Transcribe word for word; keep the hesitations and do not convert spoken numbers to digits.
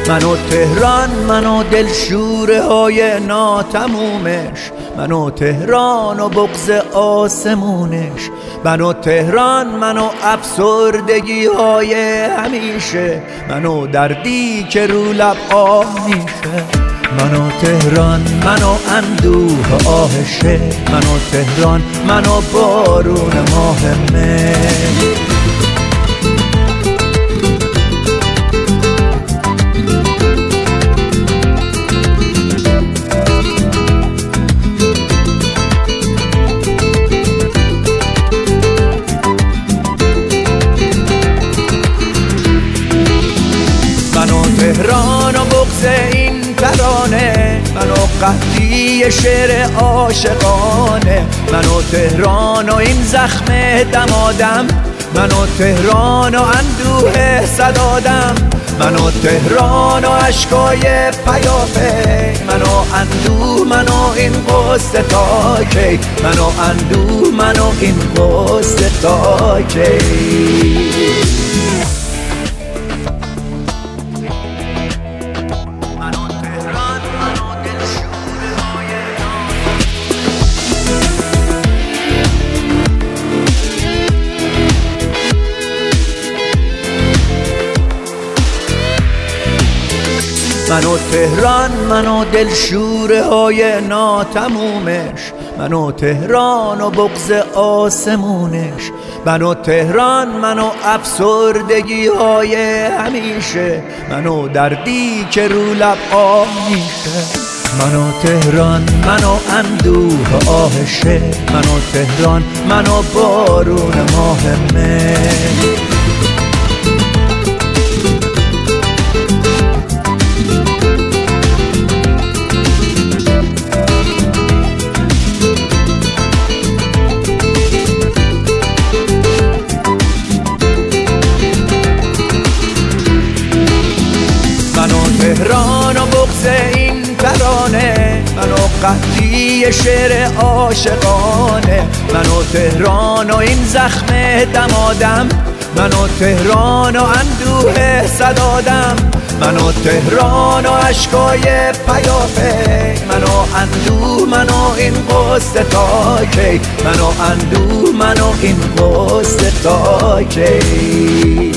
من و تهران، من و دلشوره های ناتمومش، من و تهران و بغض آسمونش، من و تهران، من و افسردگی های همیشه، من و دردی که رو لب آه میشه. من و تهران، من و اندوه آهشه، من و تهران، من و بارون ماه مه. من و تهران و بغض این ترانه، من و قحطی شعر عاشقانه، من و تهران و این زخم دمادم، من و تهران و اندوه صدادم، من و تهران و عشقای پیاپی، من و اندوه، من و این قصه تا کی، من و اندوه، من و این قصه تا کی. من و تهران، من و دلشوره های ناتمومش، من و تهران و بغض آسمونش، من و تهران، من و افسردگی های همیشه، من و دردی که رو لب آه میشه. من و تهران، من و اندوه آهشه، من و تهران، من و بارون ماه مه. من و تهران و بغض این ترانه، من و قحطی شعر عاشقانه، من و تهران و این زخم دمادم، من و تهران و اندوه صدادم، من و تهران و عشقای پیاپی، من و اندوه، من و این قصه تا کی، من و اندوه، من و این قصه تا کی.